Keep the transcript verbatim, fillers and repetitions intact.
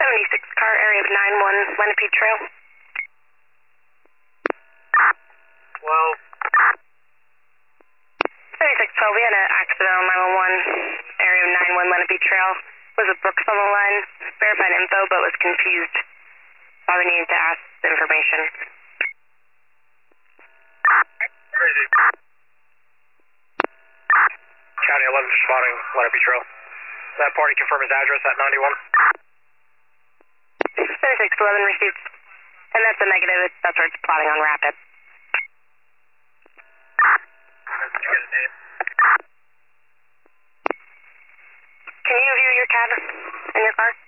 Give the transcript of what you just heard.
seventy-six car, area of nine one, Lenape Trail. twelve. seventy-six twelve, we had an accident on nine one one, area of nine one, Lenape Trail. Was a Brooks on the line, verified info, but was confused. Why we needed to ask the information. Crazy. County eleven spotting Lenape Trail. That party confirm his address at ninety-one. seventy-six eleven received. And that's a negative, that's where it's plotting on Rapid. Can you view your cab in your car?